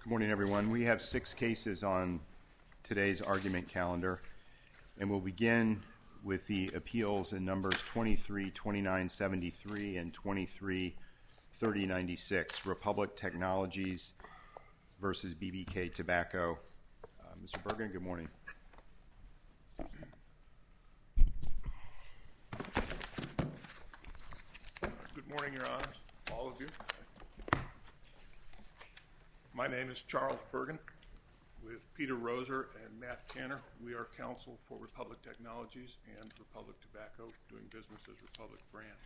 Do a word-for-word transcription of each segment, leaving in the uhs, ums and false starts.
Good morning, everyone. We have six cases on today's argument calendar, and we'll begin with the appeals in numbers twenty-three twenty-nine seventy-three and twenty-three thirty ninety-six, Republic Technologies versus B B K Tobacco. Uh, Mister Bergen, good morning. Good morning, Your Honors, all of you. My name is Charles Bergen with Peter Roser and Matt Tanner. We are counsel for Republic Technologies and Republic Tobacco, doing business as Republic Brand.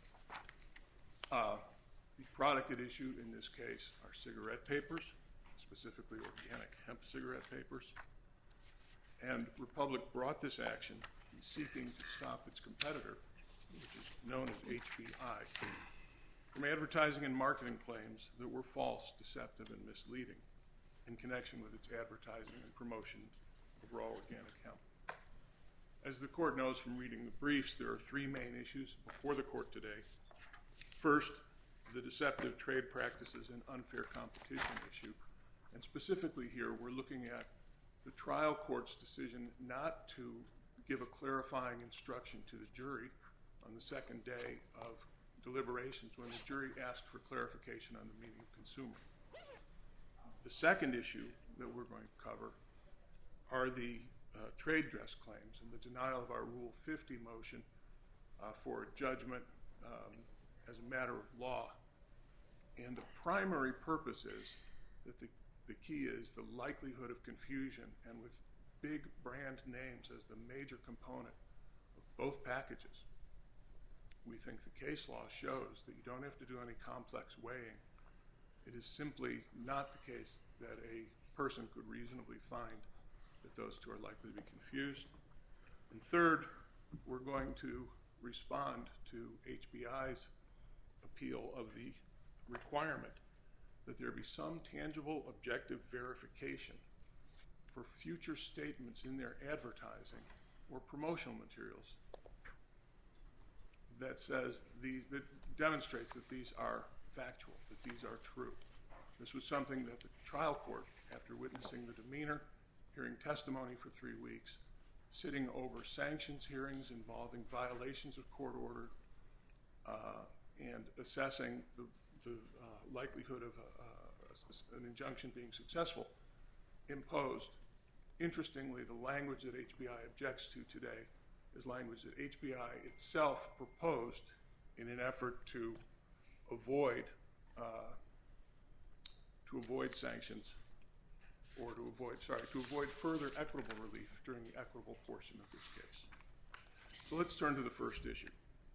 Uh, the product at issue in this case are cigarette papers, specifically organic hemp cigarette papers. And Republic brought this action in seeking to stop its competitor, which is known as H B I, from advertising and marketing claims that were false, deceptive, and misleading in connection with its advertising and promotion of raw organic hemp. As the court knows from reading the briefs, there are three main issues before the court today. First, the deceptive trade practices and unfair competition issue. And specifically here, we're looking at the trial court's decision not to give a clarifying instruction to the jury on the second day of deliberations when the jury asked for clarification on the meaning of consumer. The second issue that we're going to cover are the uh, trade dress claims and the denial of our Rule fifty motion uh, for judgment um, as a matter of law. And the primary purpose is that the, the key is the likelihood of confusion, and with big brand names as the major component of both packages. We think the case law shows that you don't have to do any complex weighing. It is simply not the case that a person could reasonably find that those two are likely to be confused. And third, we're going to respond to H B I's appeal of the requirement that there be some tangible objective verification for future statements in their advertising or promotional materials that says these, that demonstrates that these are factual, that these are true. This was something that the trial court, after witnessing the demeanor, hearing testimony for three weeks, sitting over sanctions hearings involving violations of court order, uh, and assessing the, the uh, likelihood of a, uh, an injunction being successful, imposed. Interestingly, the language that H B I objects to today is language that H B I itself proposed in an effort to avoid uh, to avoid sanctions or to avoid, sorry, to avoid further equitable relief during the equitable portion of this case. So let's turn to the first issue.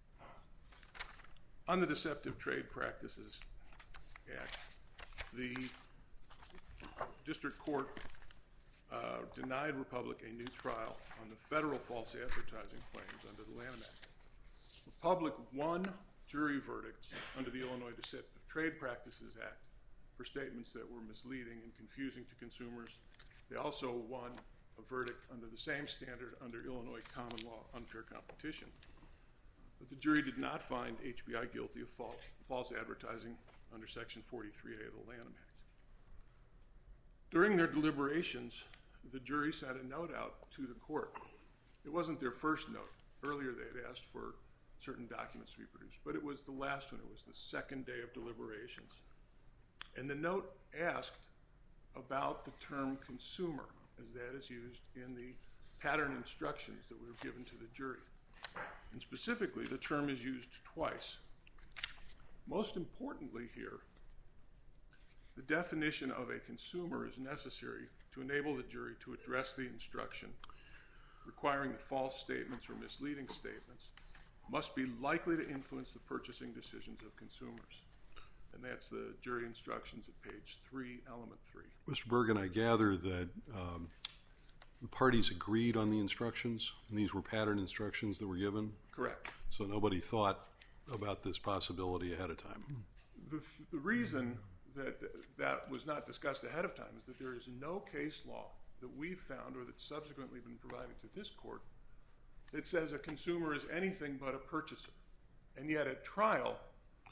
On the Deceptive Trade Practices Act, the district court Uh, denied Republic a new trial on the federal false advertising claims under the Lanham Act. Republic won jury verdicts under the Illinois Deceptive Trade Practices Act for statements that were misleading and confusing to consumers. They also won a verdict under the same standard under Illinois common law unfair competition. But the jury did not find H B I guilty of false, false advertising under Section forty-three A of the Lanham Act. During their deliberations, the jury sent a note out to the court. It wasn't their first note. Earlier they had asked for certain documents to be produced, but it was the last one. It was the second day of deliberations. And the note asked about the term consumer, as that is used in the pattern instructions that were given to the jury. And specifically, the term is used twice. Most importantly here, the definition of a consumer is necessary to enable the jury to address the instruction requiring that false statements or misleading statements must be likely to influence the purchasing decisions of consumers. And that's the jury instructions at page three, element three. Mister Bergen, I gather that um, the parties agreed on the instructions, and these were pattern instructions that were given? Correct. So nobody thought about this possibility ahead of time? The, the reason that that was not discussed ahead of time is that there is no case law that we've found or that's subsequently been provided to this court that says a consumer is anything but a purchaser. And yet at trial,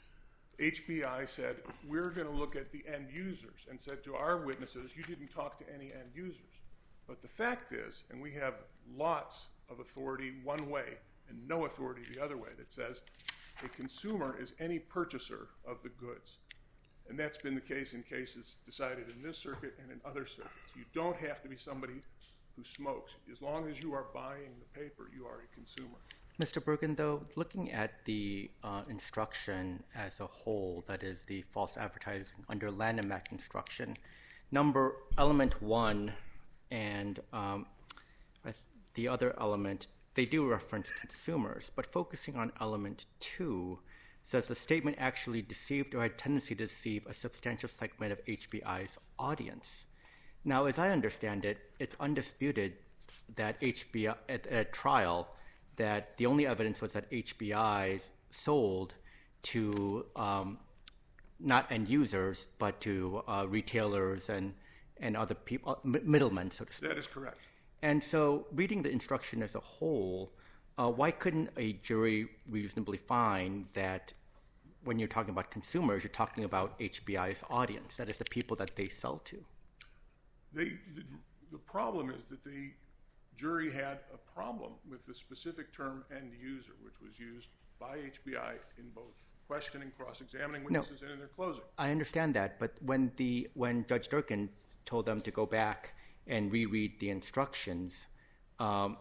H B I said, we're going to look at the end users, and said to our witnesses, you didn't talk to any end users. But the fact is, and we have lots of authority one way and no authority the other way, that says a consumer is any purchaser of the goods. And that's been the case in cases decided in this circuit and in other circuits. You don't have to be somebody who smokes. As long as you are buying the paper, you are a consumer. Mister Bergen, though, looking at the uh, instruction as a whole, that is the false advertising under Lanham Act instruction, number element one and um, the other element, they do reference consumers, but focusing on element two says the statement actually deceived or had tendency to deceive a substantial segment of H B I's audience. Now, as I understand it, it's undisputed that H B I, at, at trial, that the only evidence was that H B I sold to um, not end users, but to uh, retailers and, and other people, middlemen, so to speak. That is correct. And so reading the instruction as a whole, uh, why couldn't a jury reasonably find that when you're talking about consumers, you're talking about H B I's audience, that is the people that they sell to? They, the, the problem is that the jury had a problem with the specific term end user, which was used by H B I in both questioning, cross-examining witnesses, no, and in their closing. I understand that, but when the when Judge Durkin told them to go back and reread the instructions, um,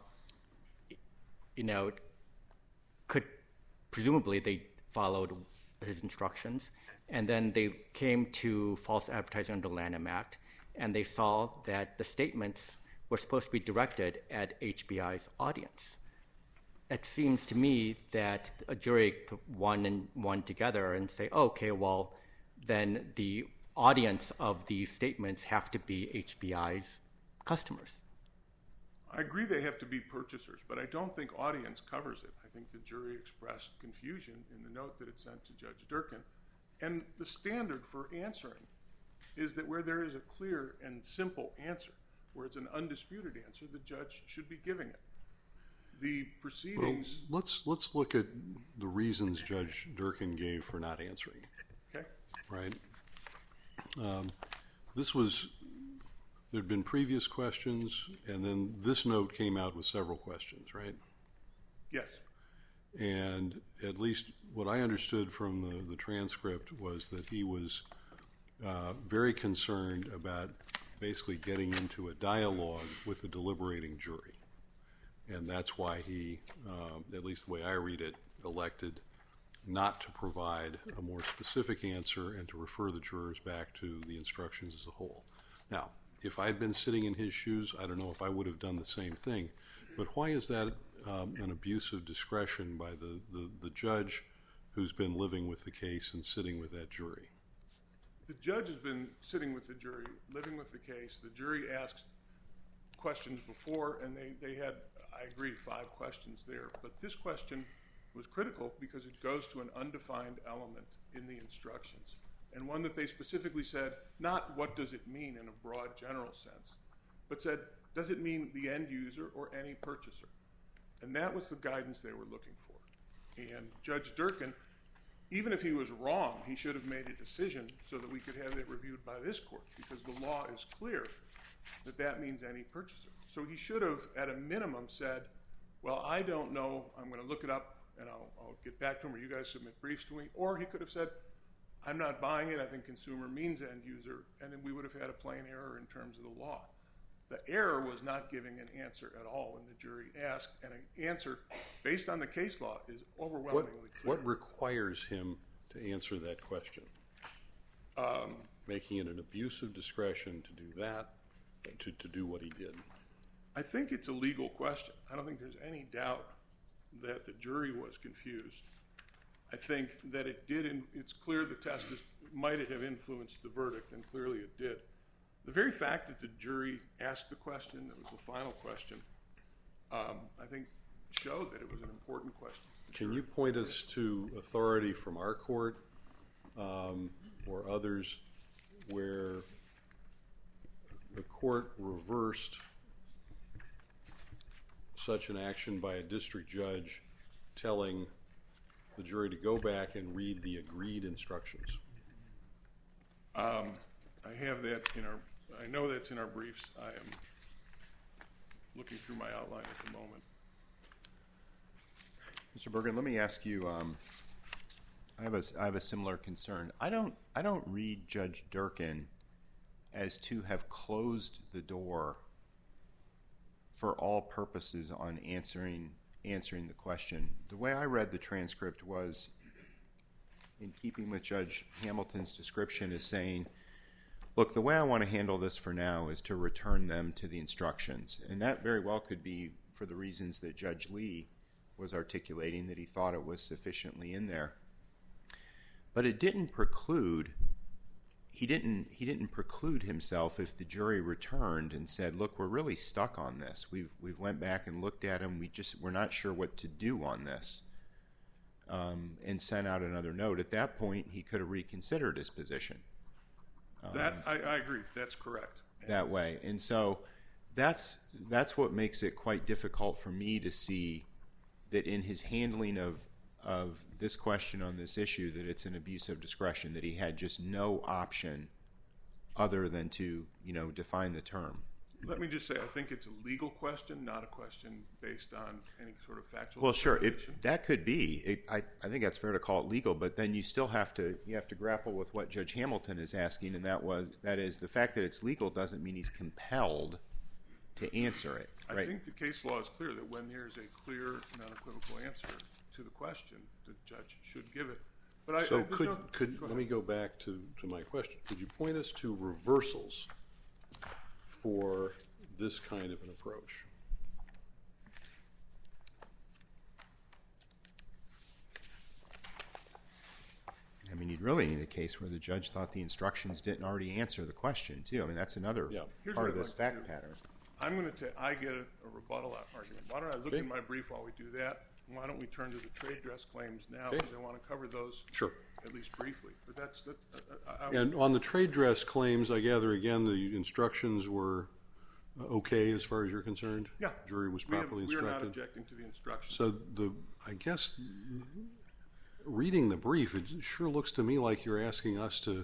you know, could presumably they followed his instructions, and then they came to false advertising under Lanham Act, and they saw that the statements were supposed to be directed at H B I's audience. It seems to me that a jury put one and one together and say, oh, okay, well, then the audience of these statements have to be H B I's customers. I agree they have to be purchasers, but I don't think audience covers it. I think the jury expressed confusion in the note that it sent to Judge Durkin. And the standard for answering is that where there is a clear and simple answer, where it's an undisputed answer, the judge should be giving it. The proceedings... Well, let's, let's look at the reasons Judge Durkin gave for not answering. Okay. Right? Um, this was... There had been previous questions, and then this note came out with several questions, right? Yes. And at least what I understood from the, the transcript was that he was uh, very concerned about basically getting into a dialogue with the deliberating jury. And that's why he, um, at least the way I read it, elected not to provide a more specific answer and to refer the jurors back to the instructions as a whole. Now, if I had been sitting in his shoes, I don't know if I would have done the same thing. But why is that um, an abuse of discretion by the, the, the judge who's been living with the case and sitting with that jury? The judge has been sitting with the jury, living with the case. The jury asked questions before, and they, they had, I agree, five questions there. But this question was critical because it goes to an undefined element in the instructions, and one that they specifically said, not what does it mean in a broad general sense, but said, does it mean the end user or any purchaser? And that was the guidance they were looking for. And Judge Durkin, even if he was wrong, he should have made a decision so that we could have it reviewed by this court, because the law is clear that that means any purchaser. So he should have, at a minimum, said, well, I don't know, I'm going to look it up, and I'll, I'll get back to him, or you guys submit briefs to me. Or he could have said, I'm not buying it, I think consumer means end user, and then we would have had a plain error in terms of the law. The error was not giving an answer at all when the jury asked, and an answer based on the case law is overwhelmingly what, clear. What requires him to answer that question? Um, Making it an abuse of discretion to do that, to, to do what he did? I think it's a legal question. I don't think there's any doubt that the jury was confused. I think that it did, and it's clear the test is, might have influenced the verdict, and clearly it did. The very fact that the jury asked the question, that was the final question, um, I think showed that it was an important question. Can you point us to authority from our court um, or others where the court reversed such an action by a district judge telling the jury to go back and read the agreed instructions? Um, I have that in our, I know that's in our briefs. I am looking through my outline at the moment. Mister Bergen, let me ask you, um, I have a, I have a similar concern. I don't, I don't read Judge Durkin as to have closed the door for all purposes on answering answering the question. The way I read the transcript was, in keeping with Judge Hamilton's description, is saying, look, the way I want to handle this for now is to return them to the instructions. And that very well could be for the reasons that Judge Lee was articulating, that he thought it was sufficiently in there. But it didn't preclude, he didn't, he didn't preclude himself if the jury returned and said, look, we're really stuck on this. We've, we've went back and looked at him. We just, we're not sure what to do on this. Um, and sent out another note. At that point, he could have reconsidered his position. Um, that, I, I agree. That's correct. That way. And so that's, that's what makes it quite difficult for me to see that in his handling of of this question on this issue, that it's an abuse of discretion, that he had just no option other than to, you know, define the term. Let me just say, I think it's a legal question, not a question based on any sort of factual. Well, sure, it, that could be. It, I, I think that's fair to call it legal, but then you still have to you have to grapple with what Judge Hamilton is asking, and that was that is the fact that it's legal doesn't mean he's compelled to answer it. Right? I think the case law is clear that when there is a clear and unequivocal answer to the question, the judge should give it. But I, so I, could, no, could let me go back to, to my question. Could you point us to reversals for this kind of an approach? I mean, you'd really need a case where the judge thought the instructions didn't already answer the question, too. I mean, that's another yeah. Here's part of I'd this like fact to do. pattern. I'm going to take, I get a, a rebuttal argument. Why don't I look okay. in my brief while we do that? Why don't we turn to the trade dress claims now? Okay. Because I want to cover those sure. at least briefly. But that's that. Uh, I, and on the trade dress claims, I gather again the instructions were okay as far as you're concerned. Yeah, jury was we have, properly we instructed. are not objecting to the instructions. So the I guess reading the brief, it sure looks to me like you're asking us to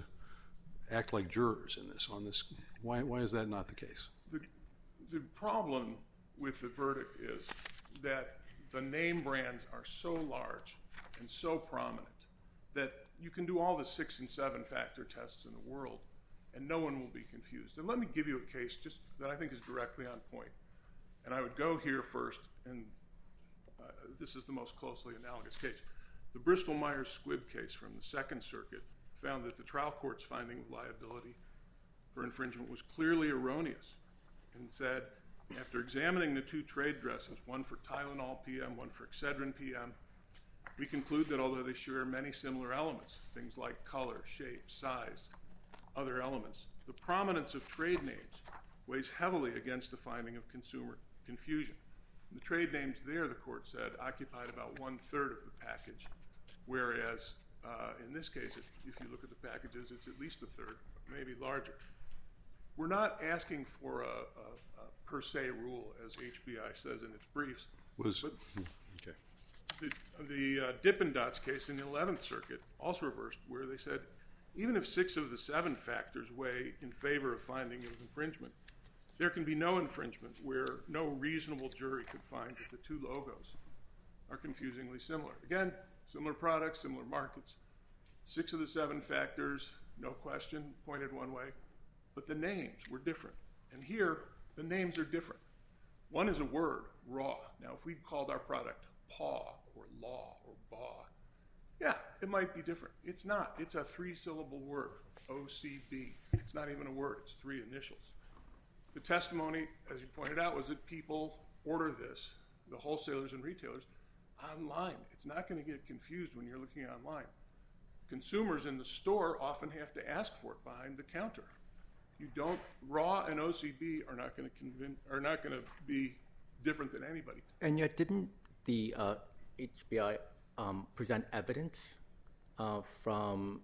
act like jurors in this. On this, why why is that not the case? The the problem with the verdict is that the name brands are so large and so prominent that you can do all the six and seven factor tests in the world and no one will be confused. And let me give you a case just that I think is directly on point. And I would go here first, and uh, this is the most closely analogous case. The Bristol-Myers Squibb case from the Second Circuit found that the trial court's finding of liability for infringement was clearly erroneous and said, after examining the two trade dresses, one for Tylenol P M, one for Excedrin P M, we conclude that although they share many similar elements, things like color, shape, size, other elements, the prominence of trade names weighs heavily against the finding of consumer confusion. The trade names there, the court said, occupied about one-third of the package, whereas uh, in this case, if, if you look at the packages, it's at least a third, maybe larger. We're not asking for a, a, a per se rule, as H B I says in its briefs. Was but okay. The, the uh, Dippin' Dots case in the eleventh Circuit also reversed, where they said even if six of the seven factors weigh in favor of finding of infringement, there can be no infringement where no reasonable jury could find that the two logos are confusingly similar. Again, similar products, similar markets. Six of the seven factors, no question, pointed one way. But the names were different. And here, the names are different. One is a word, raw. Now, if we'd called our product paw or law or baw, yeah, it might be different. It's not. It's a three-syllable word, O C B. It's not even a word. It's three initials. The testimony, as you pointed out, was that people order this, the wholesalers and retailers, online. It's not going to get confused when you're looking online. Consumers in the store often have to ask for it behind the counter. You don't, raw and O C B are not going to convince, are not going to be different than anybody. And yet, didn't the uh, H B I um, present evidence uh, from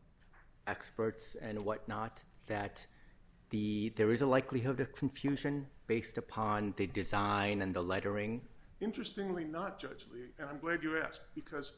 experts and whatnot that the there is a likelihood of confusion based upon the design and the lettering? Interestingly not, Judge Lee, and I'm glad you asked, because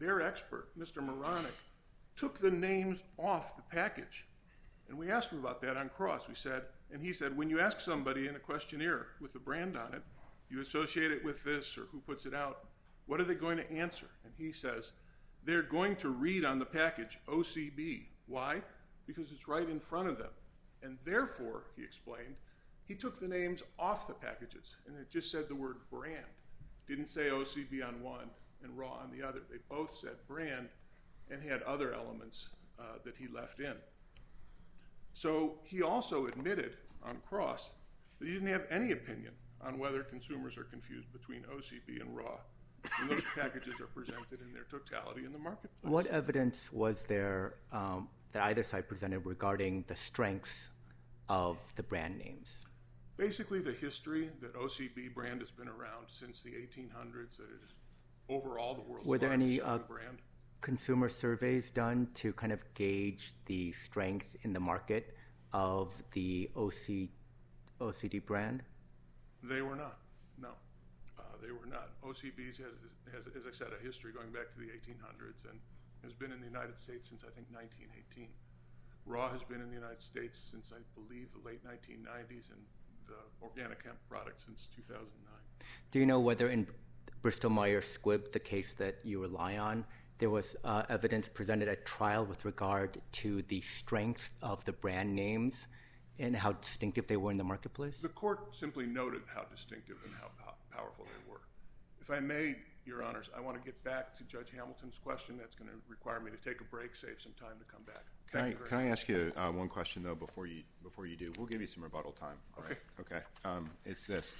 their expert, Mister Moronic, took the names off the package. And we asked him about that on cross. We said, and he said, when you ask somebody in a questionnaire with the brand on it, you associate it with this or who puts it out, what are they going to answer? And he says, they're going to read on the package O C B. Why? Because it's right in front of them. And therefore, he explained, he took the names off the packages, and it just said the word brand. Didn't say O C B on one and raw on the other. They both said brand and had other elements uh, that he left in. So he also admitted on cross that he didn't have any opinion on whether consumers are confused between O C B and raw when those packages are presented in their totality in the marketplace. What evidence was there um, that either side presented regarding the strengths of the brand names? Basically, the history that O C B brand has been around since the eighteen hundreds, that it is overall the world's Were there largest any uh, brand. consumer surveys done to kind of gauge the strength in the market of the O C, O C D brand? They were not, no. Uh, they were not. O C B's has, has, as I said, a history going back to the eighteen hundreds and has been in the United States since, I think, nineteen eighteen. Raw has been in the United States since, I believe, the late nineteen nineties, and the organic hemp product since two thousand nine. Do you know whether in Bristol-Myers Squibb, the case that you rely on, there was uh, evidence presented at trial with regard to the strength of the brand names and how distinctive they were in the marketplace? The court simply noted how distinctive and how po- powerful they were. If I may, Your Honors, I want to get back to Judge Hamilton's question. That's going to require me to take a break, save some time to come back. Can Thank I, you very can I much. ask you uh, one question, though, before you before you do? We'll give you some rebuttal time. All Okay. right? Okay. Um, it's this.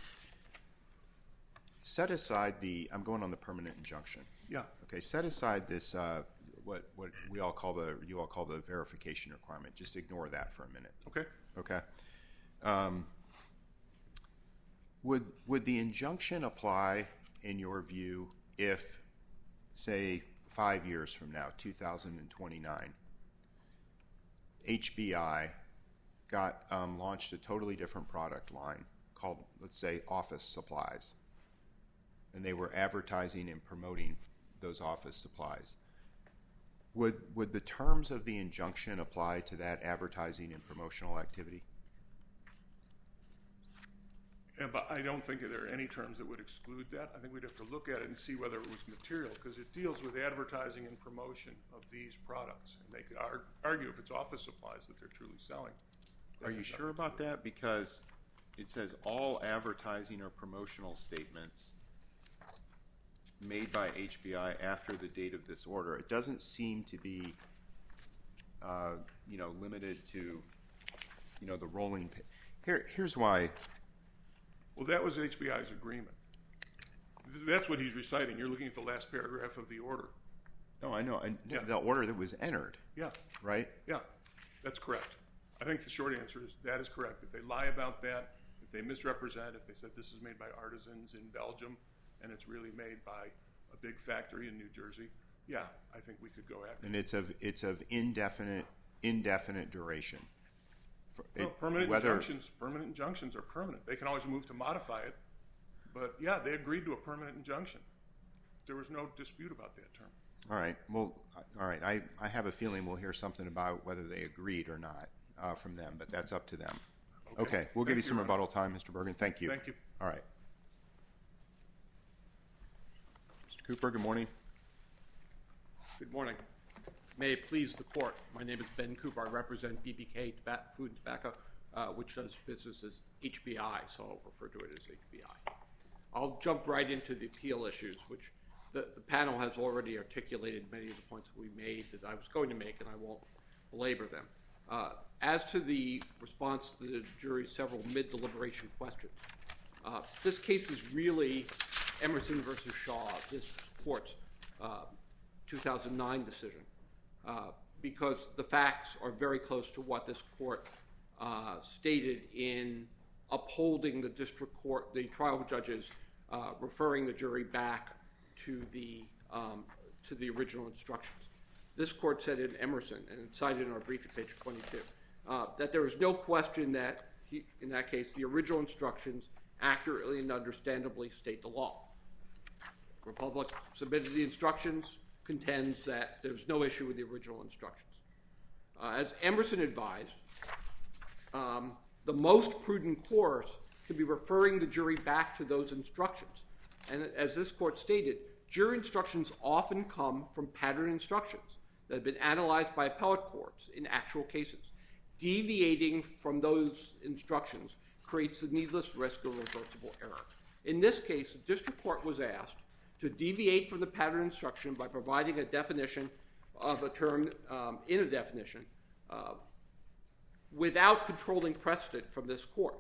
Set aside the, I'm going on the permanent injunction. Yeah. Okay, set aside this, uh, what what we all call the, you all call the verification requirement. Just ignore that for a minute. Okay. Okay. Um, would would the injunction apply, in your view, if, say, five years from now, two thousand twenty-nine, H B I got um, launched a totally different product line called, let's say, office supplies, and they were advertising and promoting those office supplies? Would would the terms of the injunction apply to that advertising and promotional activity? Yeah, but I don't think there are any terms that would exclude that. I think we'd have to look at it and see whether it was material, because it deals with advertising and promotion of these products. And they could ar- argue if it's office supplies that they're truly selling. That Are you has sure nothing to about do with that? Because it says all advertising or promotional statements made by H B I after the date of this order. It doesn't seem to be, uh, you know, limited to, you know, the rolling. Pa- Here, here's why. Well, that was H B I's agreement. Th- That's what he's reciting. You're looking at the last paragraph of the order. No, I know. I, Yeah. The order that was entered, Yeah, right? yeah, that's correct. I think the short answer is that is correct. If they lie about that, if they misrepresent, if they said this is made by artisans in Belgium and it's really made by a big factory in New Jersey, yeah, I think we could go after it. And it's of it's of indefinite indefinite duration. For- Well, it- permanent whether- injunctions, permanent injunctions are permanent. They can always move to modify it, but yeah, they agreed to a permanent injunction. There was no dispute about that term. All right. Well, all right. I, I have a feeling we'll hear something about whether they agreed or not uh, from them, but that's up to them. Okay. Okay. We'll give Thank you some you, Ron. rebuttal time, Mister Bergen. Thank you. Thank you. All right. Mister Cooper, good morning. Good morning. May it please the court. My name is Ben Cooper. I represent B B K Toba- Food and Tobacco, uh, which does business as H B I, so I'll refer to it as H B I. I'll jump right into the appeal issues, which the, the panel has already articulated many of the points that we made that I was going to make, and I won't belabor them. Uh, as to the response to the jury's several mid-deliberation questions, uh, this case is really Emerson versus Shaw, this court's uh, two thousand nine decision, uh, because the facts are very close to what this court uh, stated in upholding the district court, the trial judges, uh, referring the jury back to the um, to the original instructions. This court said in Emerson, and it's cited in our brief at page twenty-two, uh, that there is no question that, he, in that case, the original instructions accurately and understandably state the law. Republic submitted the instructions. contends that there's no issue with the original instructions. Uh, as Emerson advised, um, the most prudent course could be referring the jury back to those instructions. And as this court stated, jury instructions often come from pattern instructions that have been analyzed by appellate courts in actual cases. Deviating from those instructions creates the needless risk of reversible error. In this case, the district court was asked to deviate from the pattern instruction by providing a definition of a term um, in a definition uh, without controlling precedent from this court.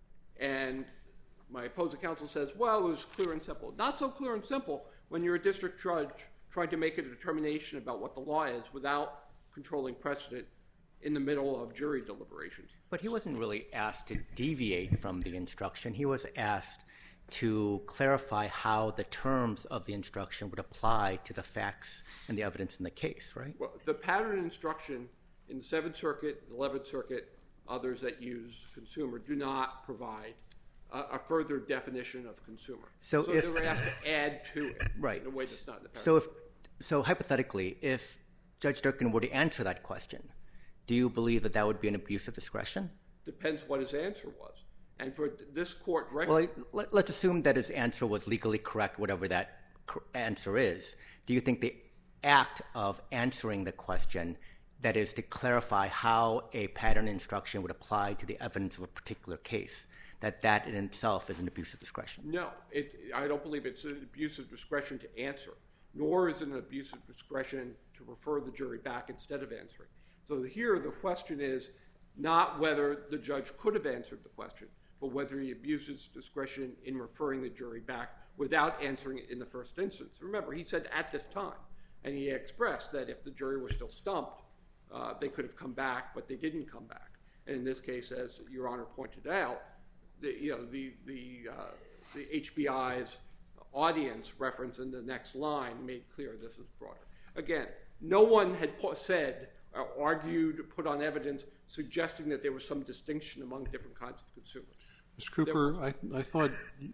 And my opposing counsel says, well, it was clear and simple. Not so clear and simple when you're a district judge trying to make a determination about what the law is without controlling precedent in the middle of jury deliberations. But he wasn't really asked to deviate from the instruction. He was asked to clarify how the terms of the instruction would apply to the facts and the evidence in the case, right? Well, the pattern instruction in the Seventh Circuit, eleventh Circuit, others that use consumer, do not provide a, a further definition of consumer. So, so if, they were asked to add to it right. in a way that's not in the pattern. So, if, so hypothetically, if Judge Durkin were to answer that question, do you believe that that would be an abuse of discretion? Depends what his answer was. And for this court record... Well, let, let's assume that his answer was legally correct, whatever that answer is. Do you think the act of answering the question, that is to clarify how a pattern instruction would apply to the evidence of a particular case, that that in itself is an abuse of discretion? No, it, I don't believe it's an abuse of discretion to answer, nor is it an abuse of discretion to refer the jury back instead of answering. So here the question is not whether the judge could have answered the question, but whether he abuses discretion in referring the jury back without answering it in the first instance. Remember, he said at this time, and he expressed that if the jury were still stumped, uh, they could have come back, but they didn't come back. And in this case, as Your Honor pointed out, the, you know, the, the, uh, the H B I's audience reference in the next line made clear this is broader. Again, no one had po- said or argued, put on evidence, suggesting that there was some distinction among different kinds of consumers. Mister Cooper, I, I thought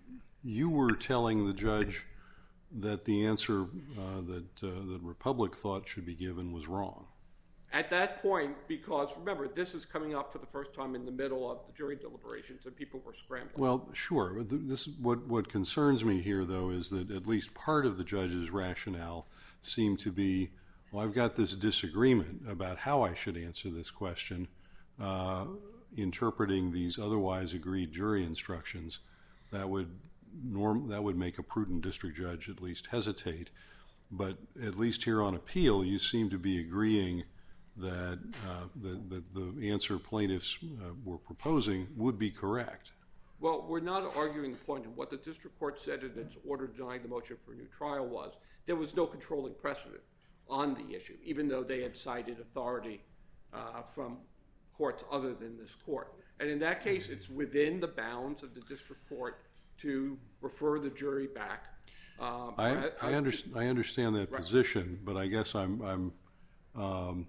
you were telling the judge that the answer uh, that uh, the Republic thought should be given was wrong. At that point, because remember, this is coming up for the first time in the middle of the jury deliberations, and people were scrambling. Well, sure. But this what what concerns me here, though, is that at least part of the judge's rationale seemed to be, well, I've got this disagreement about how I should answer this question, uh, interpreting these otherwise agreed jury instructions. That would norm that would make a prudent district judge at least hesitate. But at least here on appeal, you seem to be agreeing that uh, the, the, the answer plaintiffs uh, were proposing would be correct. Well, we're not arguing the point of what the district court said in its order denying the motion for a new trial was. There was no controlling precedent on the issue, even though they had cited authority uh, from courts other than this court. And in that case, it's within the bounds of the district court to refer the jury back. Um, I, I, I, under, I understand that right. position, but I guess I'm, I'm um,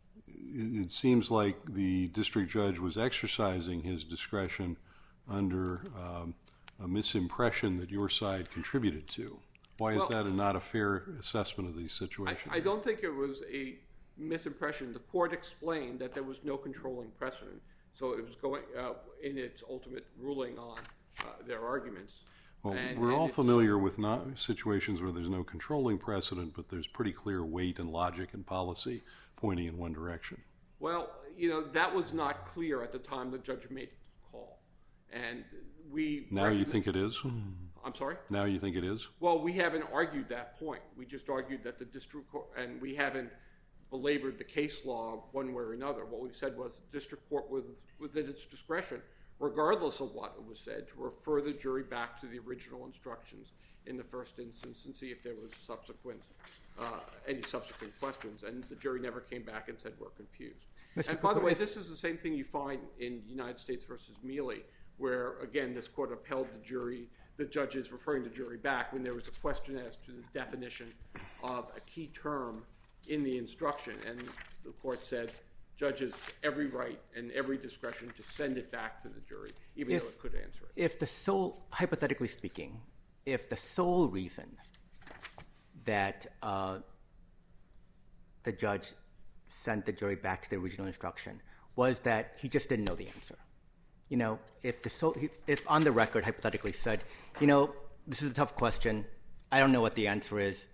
it, it seems like the district judge was exercising his discretion under um, a misimpression that your side contributed to. Why is well, that a, not a fair assessment of these situations? I, I don't think it was a misimpression. The court explained that there was no controlling precedent, so it was going uh, in its ultimate ruling on uh, their arguments. Well, and, we're and all familiar with not situations where there's no controlling precedent, but there's pretty clear weight and logic and policy pointing in one direction. Well, you know, that was not clear at the time the judge made the call. And we... Now you think it is? I'm sorry? Now you think it is? Well, we haven't argued that point. We just argued that the district court, and we haven't belabored the case law one way or another. What we've said was the district court, with, within its discretion, regardless of what was said, to refer the jury back to the original instructions in the first instance and see if there was subsequent, uh, any subsequent questions. And the jury never came back and said, we're confused. Mister And by the Cooper, way, if- this is the same thing you find in United States versus Mealy, where, again, this court upheld the jury, the judges referring the jury back when there was a question as to the definition of a key term in the instruction. And the court said, judges every right and every discretion to send it back to the jury, even if, though it could answer it. If the sole, hypothetically speaking, if the sole reason that uh, the judge sent the jury back to the original instruction was that he just didn't know the answer. You know, if the so, if on the record hypothetically said, you know, this is a tough question, I don't know what the answer is.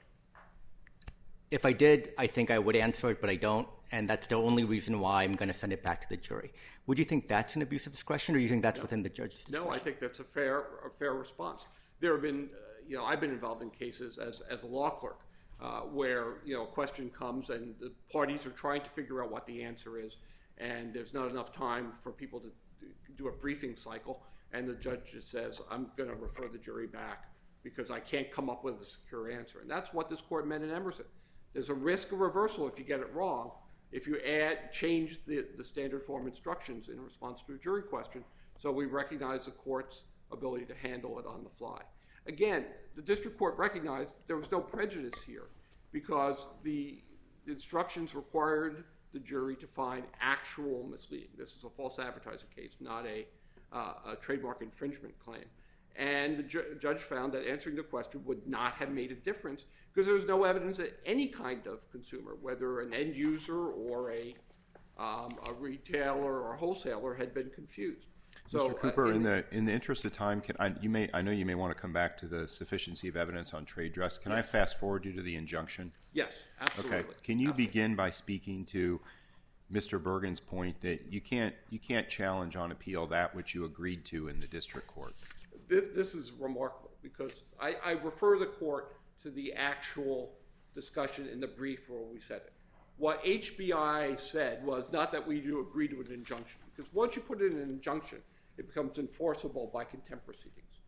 If I did, I think I would answer it, but I don't, and that's the only reason why I'm going to send it back to the jury. Would you think that's an abuse of discretion, or do you think that's no. within the judge's discretion? No, I think that's a fair a fair response. There have been, uh, you know, I've been involved in cases as as a law clerk uh, where, you know, a question comes and the parties are trying to figure out what the answer is, and there's not enough time for people to do a briefing cycle, and the judge just says, I'm going to refer the jury back because I can't come up with a secure answer. And that's what this court meant in Emerson. There's a risk of reversal if you get it wrong, if you add, change the, the standard form instructions in response to a jury question. So we recognize the court's ability to handle it on the fly. Again, the district court recognized there was no prejudice here because the instructions required the jury to find actual misleading. This is a false advertising case, not a, uh, a trademark infringement claim. And the ju- judge found that answering the question would not have made a difference because there was no evidence that any kind of consumer, whether an end user or a, um, a retailer or wholesaler, had been confused. So, Mister Cooper, uh, in, in the in the interest of time, can I, you may I know you may want to come back to the sufficiency of evidence on trade dress. Can I fast forward you to the injunction? Yes, absolutely. Okay. Can you absolutely. begin by speaking to Mister Bergen's point that you can't you can't challenge on appeal that which you agreed to in the district court? This this is remarkable because I, I refer the court to the actual discussion in the brief where we said it. What H B I said was not that we do agree to an injunction, because once you put it in an injunction, it becomes enforceable by contempt proceedings.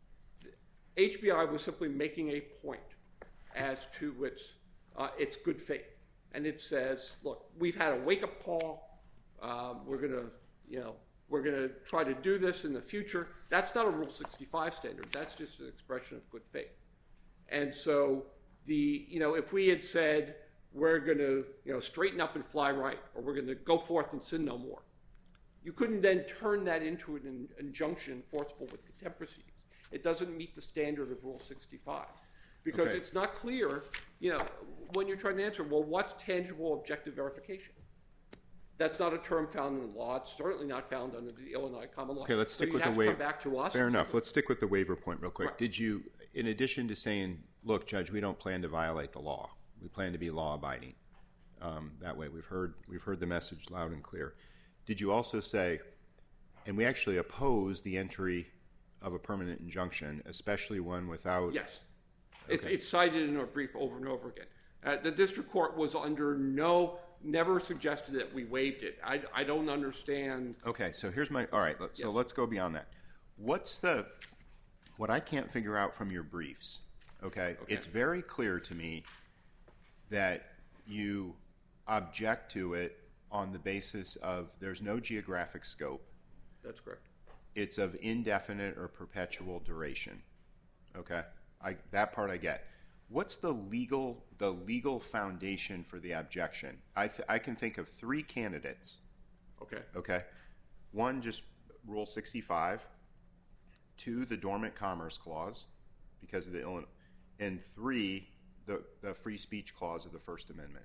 H B I was simply making a point as to its uh, its good faith, and it says, "Look, we've had a wake-up call. Um, we're going to, you know, we're going to try to do this in the future." That's not a Rule sixty-five standard. That's just an expression of good faith. And so, the you know, if we had said we're going to, you know, straighten up and fly right, or we're going to go forth and sin no more, you couldn't then turn that into an injunction enforceable with contempt proceedings. It doesn't meet the standard of Rule sixty-five because Okay. it's not clear, you know, when you're trying to answer, well, what's tangible objective verification? That's not a term found in the law. It's certainly not found under the Illinois common law. Okay, let's stick so with the waiver. waiver. Come back to us. Fair enough. Let's stick with the waiver point real quick. Right. Did you, in addition to saying, "Look, Judge, we don't plan to violate the law. We plan to be law-abiding." Um, that way, we've heard we've heard the message loud and clear. Did you also say, and we actually oppose the entry of a permanent injunction, especially one without? Yes. It's, Okay. it's cited in our brief over and over again. Uh, the district court was under no, never suggested that we waived it. I, I don't understand. Okay, so here's my, all right, let's, so Yes. let's go beyond that. What's the, what I can't figure out from your briefs, okay, Okay. it's very clear to me that you object to it on the basis of there's no geographic scope. That's correct. It's of indefinite or perpetual duration, okay? I, that part I get. What's the legal the legal foundation for the objection? I, th- I can think of three candidates. Okay. Okay. One, just Rule sixty-five. Two, the Dormant Commerce Clause, because of the Illinois. And three, the, the Free Speech Clause of the First Amendment.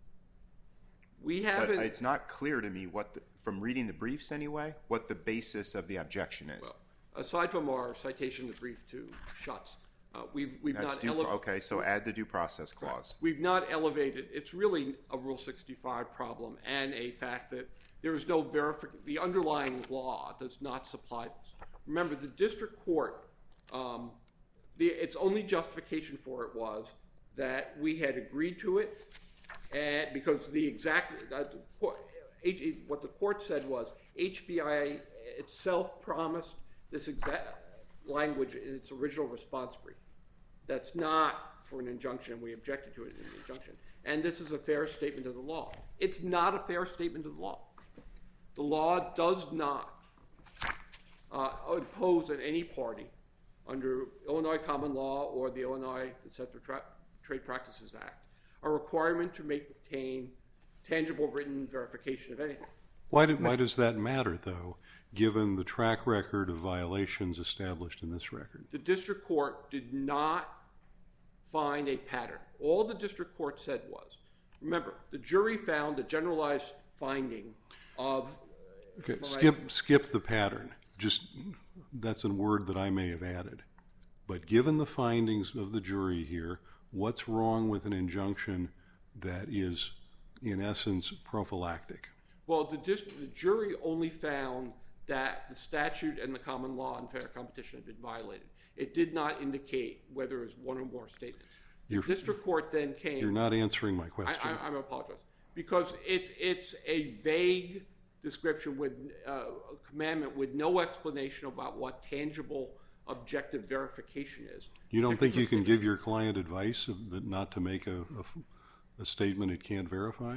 We But haven't. it's not clear to me, what the, from reading the briefs anyway, what the basis of the objection is. Well, aside from our citation of the brief to Schutz, uh, we've, we've That's not due, ele- okay, so add the Due Process Clause. We've not elevated. It's really a Rule sixty-five problem and a fact that there is no verification. The underlying law does not supply this. Remember, the district court, um, the, its only justification for it was that we had agreed to it, and because the exact uh, the court, H, what the court said was H B I itself promised this exact language in its original response brief. That's not for an injunction. We objected to it in the injunction. And this is a fair statement of the law. It's not a fair statement of the law. The law does not uh, impose on any party under Illinois common law or the Illinois Deceptive Tra- Trade Practices Act a requirement to maintain tangible written verification of anything. Why, do, why does that matter, though, given the track record of violations established in this record? The district court did not find a pattern. All the district court said was Remember, the jury found a generalized finding of... Okay, skip, skip the pattern. Just, that's a word that I may have added. But given the findings of the jury here, what's wrong with an injunction that is, in essence, prophylactic? Well, the, dis- the jury only found that the statute and the common law and fair competition had been violated. It did not indicate whether it was one or more statements. The You're, district court then came... You're not answering my question. I, I, I apologize. Because it, it's a vague description with uh, a commandment with no explanation about what tangible objective verification is. You don't think you can give your client advice that not to make a, a, a statement it can't verify?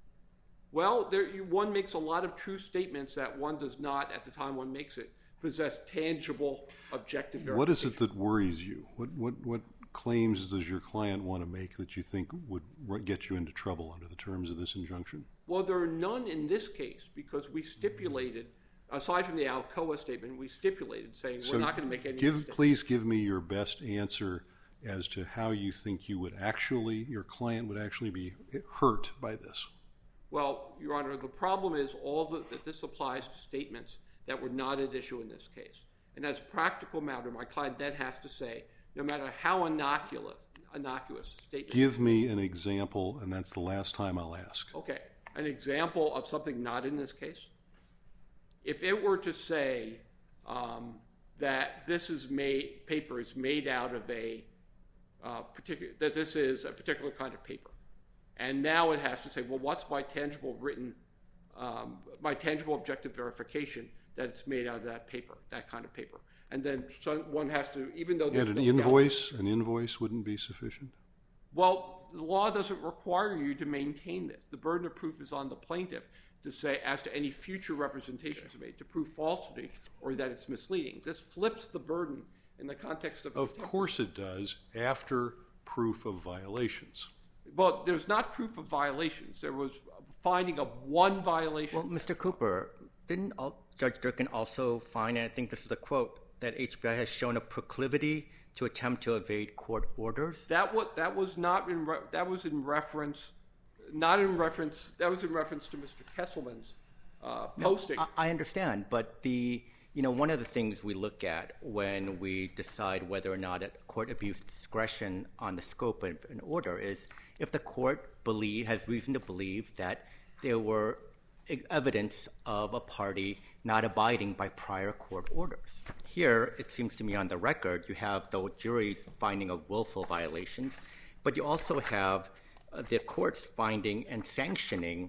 Well, there, you, one makes a lot of true statements that one does not, at the time one makes it, possess tangible objective verification. What is it that worries you? What, what, what claims does your client want to make that you think would get you into trouble under the terms of this injunction? Well, there are none in this case because we stipulated, aside from the Alcoa statement, we stipulated saying so we're not going to make any give, mistakes. Please give me your best answer as to how you think you would actually, your client would actually be hurt by this. Well, Your Honor, the problem is all the, that this applies to statements that were not at issue in this case. And as a practical matter, my client then has to say, no matter how innocuous, innocuous a statement. Give me an example, and that's the last time I'll ask. Okay. An example of something not in this case? If it were to say um, that this is made, paper is made out of a uh, particular, that this is a particular kind of paper, and now it has to say, well, what's my tangible written, um, my tangible objective verification that it's made out of that paper, that kind of paper, and then some, one has to, even though there's and an no invoice, doubt, an invoice wouldn't be sufficient. Well, the law doesn't require you to maintain this. The burden of proof is on the plaintiff to say, as to any future representations made, to prove falsity or that it's misleading. This flips the burden in the context of... Of course it does, after proof of violations. But there's not proof of violations. There was a finding of one violation. Well, Mister Cooper, didn't all, Judge Durkin also find, and I think this is a quote, that H B I has shown a proclivity to attempt to evade court orders? That was, that was not in re- that was in reference, not in reference, that was in reference to Mister Kesselman's uh, posting. No, I, I understand, but the, you know, one of the things we look at when we decide whether or not a court abused discretion on the scope of an order is if the court believe, has reason to believe that there were evidence of a party not abiding by prior court orders. Here, it seems to me on the record, you have the jury's finding of willful violations, but you also have uh, the court's finding and sanctioning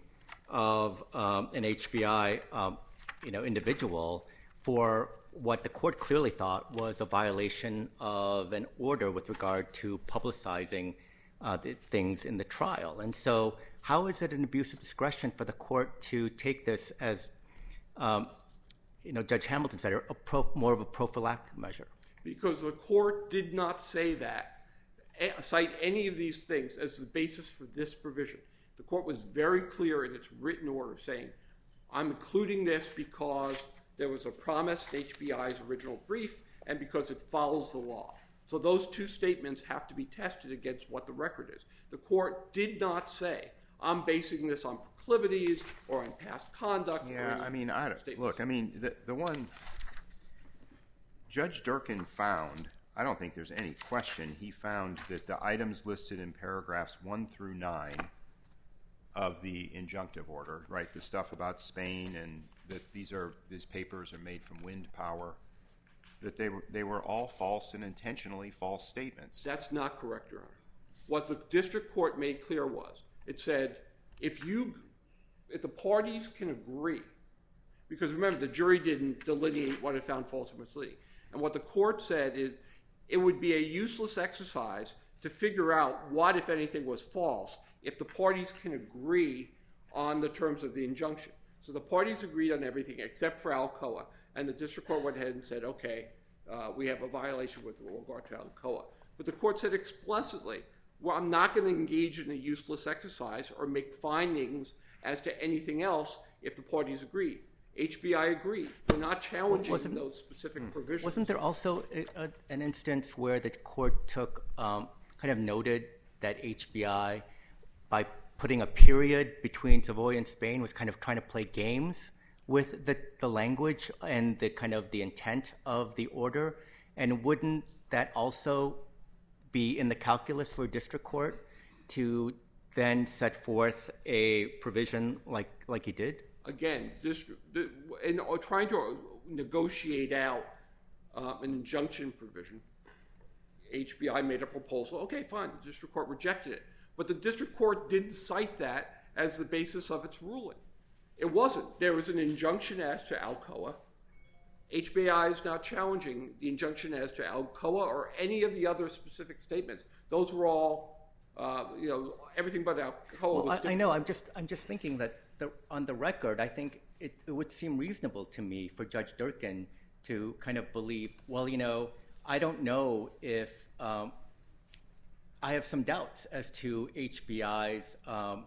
of um, an H B I um, you know, individual for what the court clearly thought was a violation of an order with regard to publicizing uh, the things in the trial. And so how is it an abuse of discretion for the court to take this as, um, you know, Judge Hamilton said, a pro, more of a prophylactic measure? Because the court did not say that, cite any of these things as the basis for this provision. The court was very clear in its written order saying, I'm including this because there was a promise in H B I's original brief and because it follows the law. So those two statements have to be tested against what the record is. The court did not say, I'm basing this on proclivities or on past conduct. Yeah, I mean, I don't, look, I mean, the, the one Judge Durkin found, I don't think there's any question, he found that the items listed in paragraphs one through nine of the injunctive order, right, the stuff about Spain and that these are these papers are made from wind power, that they were they were all false and intentionally false statements. That's not correct, Your Honor. What the district court made clear was, it said, if you, if the parties can agree, because remember, the jury didn't delineate what it found false or misleading, and what the court said is it would be a useless exercise to figure out what, if anything, was false if the parties can agree on the terms of the injunction. So the parties agreed on everything except for Alcoa, and the district court went ahead and said, okay, uh, we have a violation with regard to Alcoa. But the court said explicitly, well, I'm not going to engage in a useless exercise or make findings as to anything else if the parties agree. H B I agreed. We're not challenging wasn't, those specific provisions. Wasn't there also a, a, an instance where the court took, um, kind of noted that H B I, by putting a period between Savoy and Spain was kind of trying to play games with the, the language and the kind of the intent of the order? And wouldn't that also be in the calculus for a district court to then set forth a provision like like he did? Again, this, the, in trying to negotiate out uh, an injunction provision, H B I made a proposal. Okay, fine. The district court rejected it. But the district court didn't cite that as the basis of its ruling. It wasn't. There was an injunction as to Alcoa. H B I is now challenging the injunction as to Alcoa or any of the other specific statements. Those were all, uh, you know, everything but Alcoa. Well, was I, I know. I'm just, I'm just thinking that the, on the record, I think it, it would seem reasonable to me for Judge Durkin to kind of believe, well, you know, I don't know if um, I have some doubts as to H B I's um,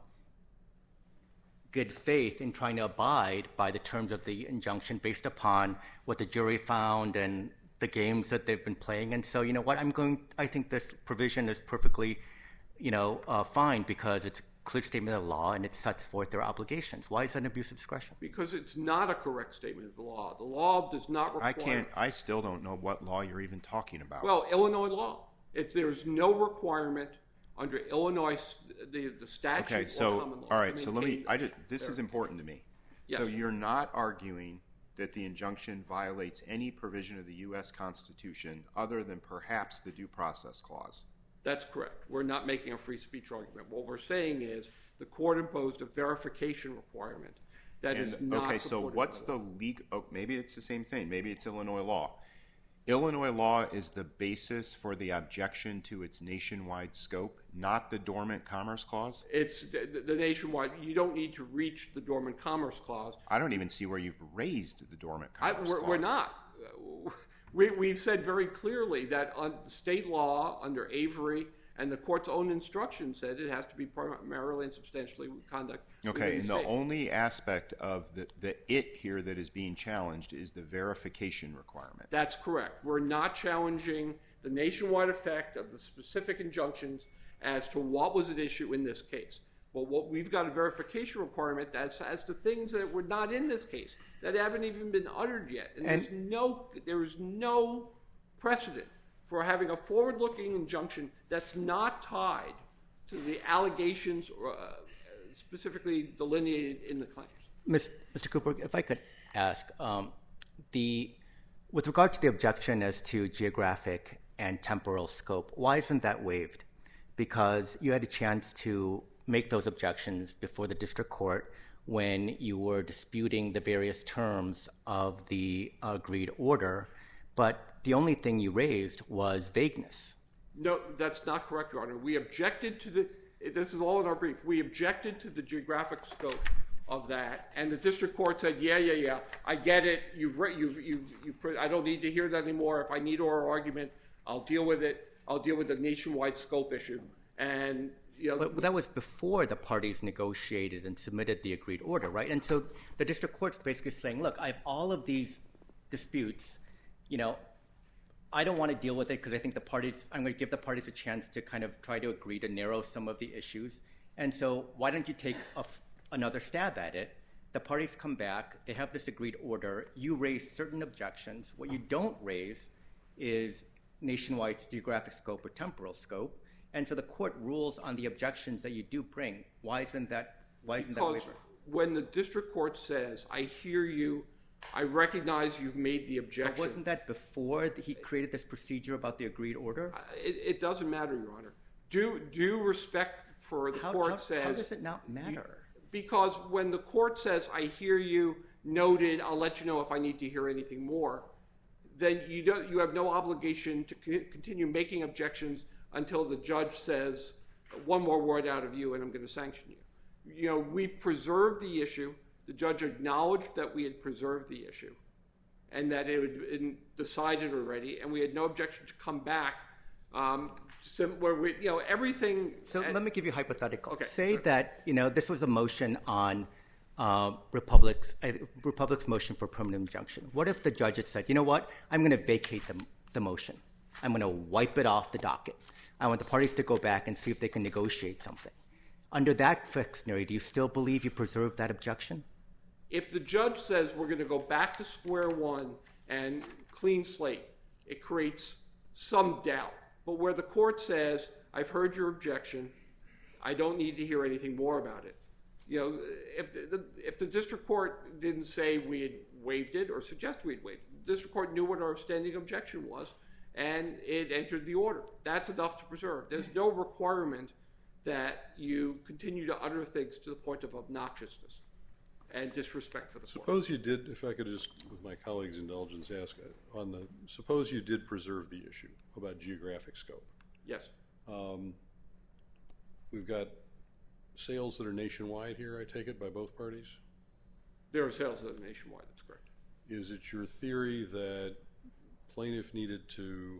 good faith in trying to abide by the terms of the injunction based upon what the jury found and the games that they've been playing. And so, you know what, I'm going, I think this provision is perfectly, you know, uh, fine because it's a clear statement of the law and it sets forth their obligations. Why is that an abuse of discretion? Because it's not a correct statement of the law. The law does not require... I can't, I still don't know what law you're even talking about. Well, Illinois law. It's, there's no requirement under Illinois, the, the statute okay, or so, common law. all right, so let me, I just, this there. is important to me. Yes. So you're not arguing that the injunction violates any provision of the U S Constitution other than perhaps the Due Process Clause? That's correct. We're not making a free speech argument. What we're saying is the court imposed a verification requirement that And, is not okay, so supported what's by the legal, oh, maybe it's the same thing. Maybe it's Illinois law. Illinois law is the basis for the objection to its nationwide scope, not the Dormant Commerce Clause? It's the, the nationwide. You don't need to reach the Dormant Commerce Clause. I don't even see where you've raised the Dormant I, Commerce we're, Clause. we're not. We, we've said very clearly that on state law under Avery and the court's own instruction said it has to be primarily and substantially conduct. Okay, and the, the only aspect of the, the it here that is being challenged is the verification requirement. That's correct. We're not challenging the nationwide effect of the specific injunctions as to what was at issue in this case. But what we've got a verification requirement that's as to things that were not in this case, that haven't even been uttered yet. And, and there's no there is no precedent for having a forward-looking injunction that's not tied to the allegations or, uh, specifically delineated in the claims. Mister Cooper, if I could ask, um, the with regard to the objection as to geographic and temporal scope, why isn't that waived? Because you had a chance to make those objections before the district court when you were disputing the various terms of the agreed order, but the only thing you raised was vagueness. No, that's not correct, Your Honor. We objected to the – this is all in our brief. We objected to the geographic scope of that, and the district court said, yeah, yeah, yeah, I get it. You've, you've, you've, you've, I don't need to hear that anymore. If I need oral argument, I'll deal with it. I'll deal with the nationwide scope issue. And you know, but that was before the parties negotiated and submitted the agreed order, right? And so the district court's basically saying, look, I have all of these disputes. You know, I don't want to deal with it because I think the parties, I'm going to give the parties a chance to kind of try to agree to narrow some of the issues. And so why don't you take a, another stab at it? The parties come back. They have this agreed order. You raise certain objections. What you don't raise is nationwide geographic scope or temporal scope. And so the court rules on the objections that you do bring. Why isn't that why isn't because that waiver? When the district court says, I hear you, I recognize you've made the objection. But wasn't that before he created this procedure about the agreed order? It, it doesn't matter, Your Honor. Due, due respect for the how, court how, says... How does it not matter? You, because when the court says, I hear you, noted, I'll let you know if I need to hear anything more, then you don't, you have no obligation to continue making objections until the judge says one more word out of you and I'm going to sanction you. You know, we've preserved the issue. The judge acknowledged that we had preserved the issue and that it had been decided already, and we had no objection to come back um, where we, you know, everything... So at, let me give you a hypothetical. Okay, Say sure. that, you know, this was a motion on uh, Republic's, uh, Republic's motion for permanent injunction. What if the judge had said, you know what, I'm going to vacate the, the motion. I'm going to wipe it off the docket. I want the parties to go back and see if they can negotiate something. Under that scenario, do you still believe you preserved that objection? If the judge says we're going to go back to square one and clean slate, it creates some doubt. But where the court says, I've heard your objection, I don't need to hear anything more about it. You know, if the, if the district court didn't say we had waived it or suggest we had waived it, the district court knew what our standing objection was, and it entered the order. That's enough to preserve. There's no requirement that you continue to utter things to the point of obnoxiousness and disrespect for the court. Suppose you did, if I could just, with my colleague's indulgence, ask on the, suppose you did preserve the issue about geographic scope. Yes. Um, we've got sales that are nationwide here, I take it, by both parties? There are sales that are nationwide, that's correct. Is it your theory that plaintiff needed to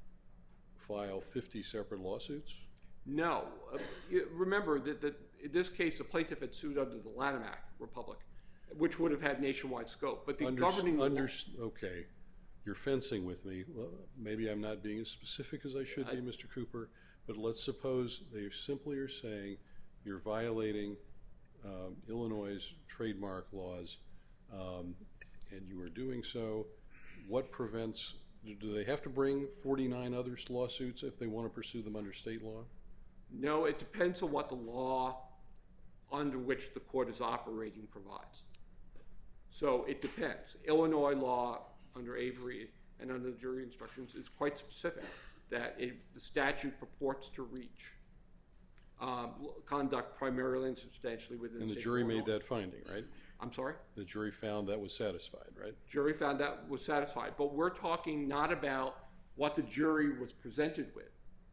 file fifty separate lawsuits? No. Uh, you, remember that, that in this case, the plaintiff had sued under the Lanham Act, Republic, which would have had nationwide scope. But the under, governing under, law, okay, you're fencing with me. Maybe I'm not being as specific as I should be, I, Mister Cooper, but let's suppose they simply are saying you're violating um, Illinois' trademark laws, um, and you are doing so. What prevents, do they have to bring forty-nine other lawsuits if they want to pursue them under state law? No, it depends on what the law under which the court is operating provides. So it depends. Illinois law under Avery and under the jury instructions is quite specific that it, the statute purports to reach um, conduct primarily and substantially within and the state jury law. made that finding, right? I'm sorry? The jury found that was satisfied, right? Jury found that was satisfied. But we're talking not about what the jury was presented with.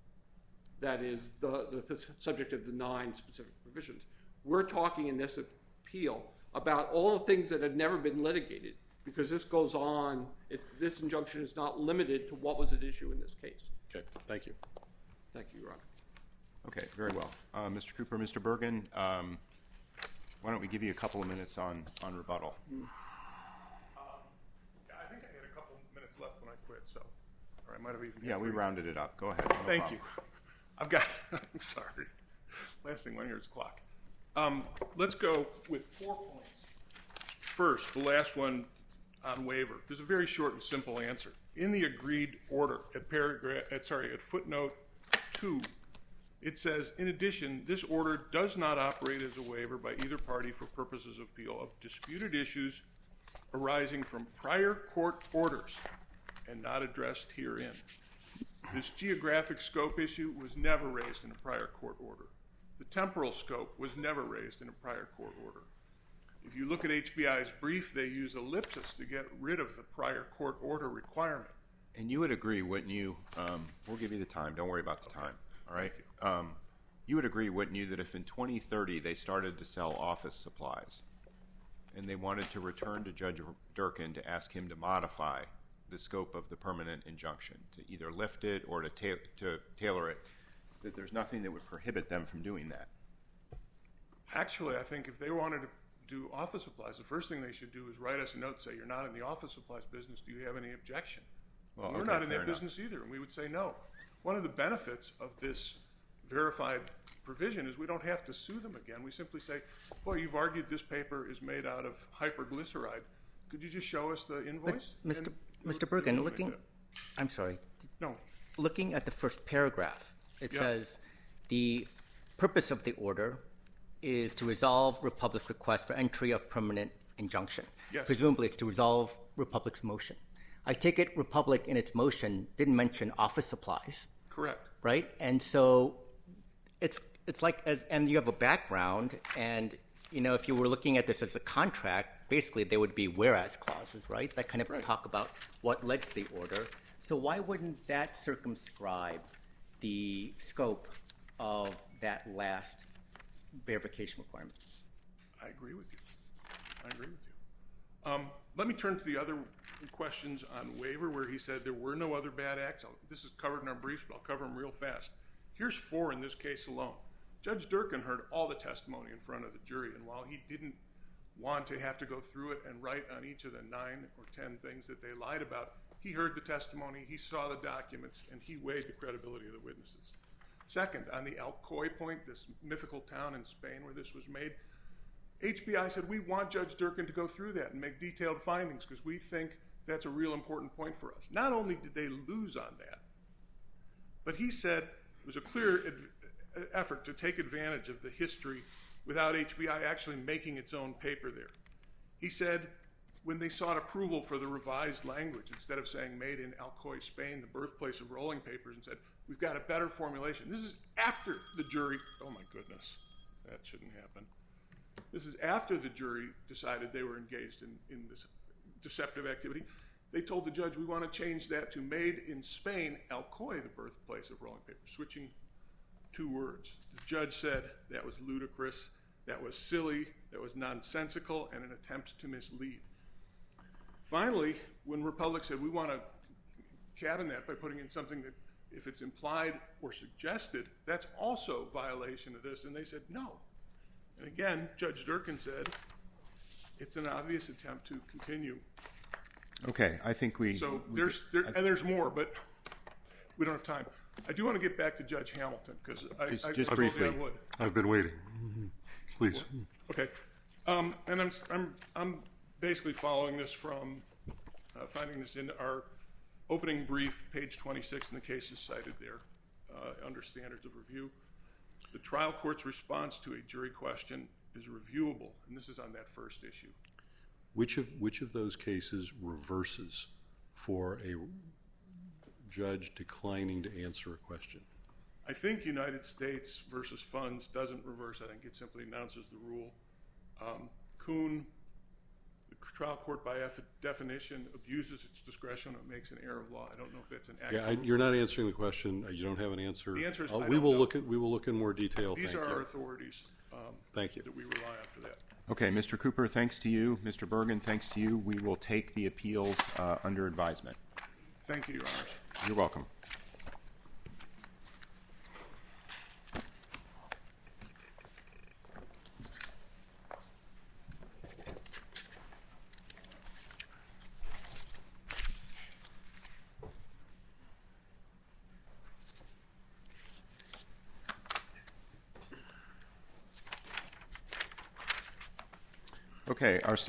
That is the, the, the subject of the nine specific provisions. We're talking in this appeal about all the things that have never been litigated because this goes on. It's, this injunction is not limited to what was at issue in this case. Okay, thank you. Thank you, Your Honor. Okay, very well. Uh, Mister Cooper, Mister Bergen, um, why don't we give you a couple of minutes on, on rebuttal? Um, yeah, I think I had a couple minutes left when I quit, so, or I might have even. Yeah, we rounded it up. Go ahead. No Thank problem. you. I've got, I'm sorry. Last thing I hear is clock. Um, let's go with four points. First, the last one on waiver. There's a very short and simple answer. In the agreed order at paragraph, at, sorry, at footnote two, it says, in addition, this order does not operate as a waiver by either party for purposes of appeal of disputed issues arising from prior court orders and not addressed herein. This geographic scope issue was never raised in a prior court order. The temporal scope was never raised in a prior court order. If you look at H B I's brief, they use ellipsis to get rid of the prior court order requirement. And you would agree, wouldn't you? Um, we'll give you the time. Don't worry about the time. All right. You. Um, you would agree, wouldn't you, that if in twenty thirty they started to sell office supplies and they wanted to return to Judge Durkin to ask him to modify the scope of the permanent injunction, to either lift it or to, ta- to tailor it, that there's nothing that would prohibit them from doing that? Actually, I think if they wanted to do office supplies, the first thing they should do is write us a note, say, you're not in the office supplies business. Do you have any objection? Well, We're okay, not in that fair enough. business either, and we would say no. One of the benefits of this verified provision is we don't have to sue them again. We simply say, boy, you've argued this paper is made out of hyperglyceride. Could you just show us the invoice? Mister And Mister we'll- Bergen, we'll looking, make I'm sorry, that. No. looking at the first paragraph, it Yeah. says the purpose of the order is to resolve Republic's request for entry of permanent injunction. Yes. Presumably it's to resolve Republic's motion. I take it Republic in its motion didn't mention office supplies, Correct. right? And so it's it's like, as, and you have a background, and you know, if you were looking at this as a contract, basically there would be whereas clauses, right? That kind of Right. talk about what led to the order. So why wouldn't that circumscribe the scope of that last verification requirement? I agree with you. I agree with you. Um, let me turn to the other questions on waiver where he said there were no other bad acts. I'll, this is covered in our briefs, but I'll cover them real fast. Here's four in this case alone. Judge Durkin heard all the testimony in front of the jury, and while he didn't want to have to go through it and write on each of the nine or ten things that they lied about, he heard the testimony, he saw the documents, and he weighed the credibility of the witnesses. Second, on the Alcoy point, this mythical town in Spain where this was made, H B I said, we want Judge Durkin to go through that and make detailed findings because we think that's a real important point for us. Not only did they lose on that, but he said it was a clear ad- effort to take advantage of the history without H B I actually making its own paper there. He said when they sought approval for the revised language, instead of saying made in Alcoy, Spain, the birthplace of rolling papers, and said, we've got a better formulation. This is after the jury, oh my goodness, that shouldn't happen. This is after the jury decided they were engaged in, in this deceptive activity. They told the judge, we want to change that to made in Spain, Alcoy, the birthplace of rolling papers, switching two words. The judge said that was ludicrous, that was silly, that was nonsensical, and an attempt to mislead. Finally, when Republic said, we want to cabin that by putting in something that if it's implied or suggested, that's also violation of this, and they said no. And again, Judge Durkin said, it's an obvious attempt to continue. Okay, I think we... So we, there's, there, I, and there's more, but we don't have time. I do want to get back to Judge Hamilton, because I, Just- I, just I told you I briefly. would. I've been waiting. Please. Okay. Um, and I'm, I'm, I'm basically following this from, uh, finding this in our opening brief, page twenty-six, and the cases cited there, uh, under standards of review. The trial court's response to a jury question is reviewable, and this is on that first issue. Which of which of those cases reverses for a judge declining to answer a question? I think United States versus Funds doesn't reverse. I think it simply announces the rule. Um, Kuhn, the trial court by definition abuses its discretion. It makes an error of law. I don't know if that's an actual. Yeah, I, you're not answering the question. You don't have an answer. The answer is Uh, I we don't will know. look at we will look in more detail. These Thank are you. our authorities. Um, Thank you. That we rely on for that. okay, Mister Cooper, thanks to you. Mister Bergen, thanks to you. We will take the appeals uh, under advisement. Thank you, Your Honors. You're welcome. Okay, our